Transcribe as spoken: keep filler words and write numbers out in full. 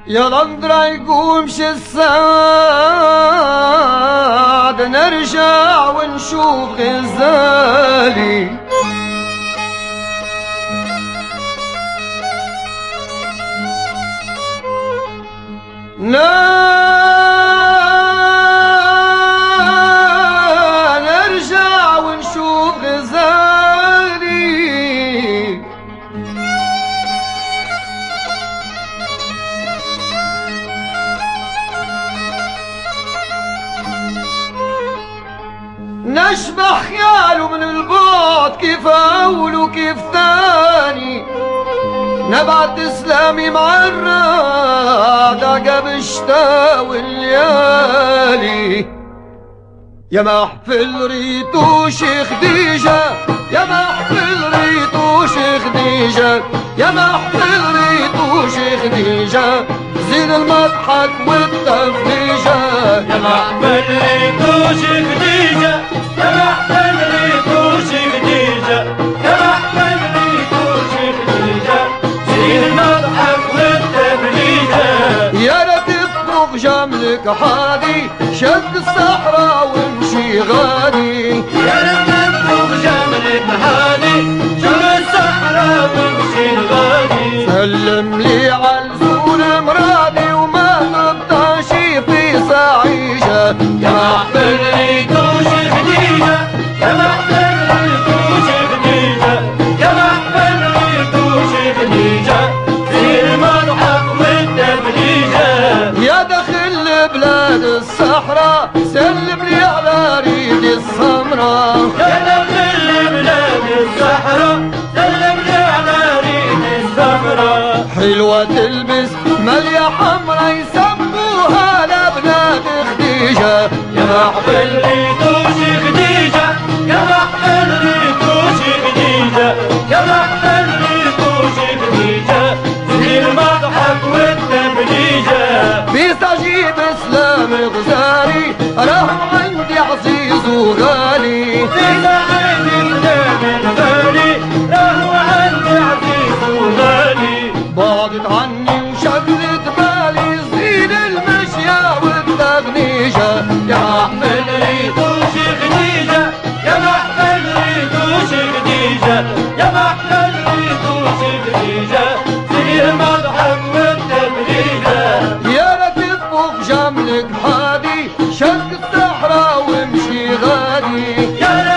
يا لندرا يقومش السعد نرجع ونشوف غزالي. لا نرجع ونشوف غزالي. نشبه خياله من البعد كيف اول وكيف ثاني. نبعت اسلامي معرض عقب الشتا والليالي. يا محفل ريتوش خديجة، يا محفل ريتوش خديجة، يا محفل ريتوش خديجة، زين المضحك والتفريجة. يا محفل ريتوش خديجة، يا محفل ريتوش خديجة، يا محفل ريتوش خديجة، زين المضحك والتفريجة. يا ريت تفرغ جملك حادي، شد الصحراء وامشي غادي. يا ريت تفرغ جملك حادي، شد الصحراء وامشي غادي. سلم لي عالزول مرادي وما تبطاش في صعيشة. يا محفل ريتوش خديجة، يا محفل ريتوش خديجة، يا محفل ريتوش خديجة، زين المضحك والتفريجة. يا دخل بلاد الصحراء سلم لي على ريد السمراء. يا دخل بلاد الصحراء سلم لي على ريد السمراء. حلوة تلبس مالية حمرا يسموها لبنات خديجة. يا محفل ريتوش خديجة، يا محفل ريتوش خديجة، يا محفل ريتوش خديجة، زين المضحك والتفريجة. بيستجيب اسلام غزالي راه عندي عزيز وغالي. بيستجيب اسلام غزالي راه عندي عزيز وغالي. بعدت عني وشغلت بالي زين المشية والتغنيجة. يا محفل ريتوش خديجة، يا محفل ريتوش خديجة، يا محفل ريتوش خديجة، زين المضحك والتفريجة. يا ريت تفوق جملك حادي، شق الصحراء وامشي غادي. يا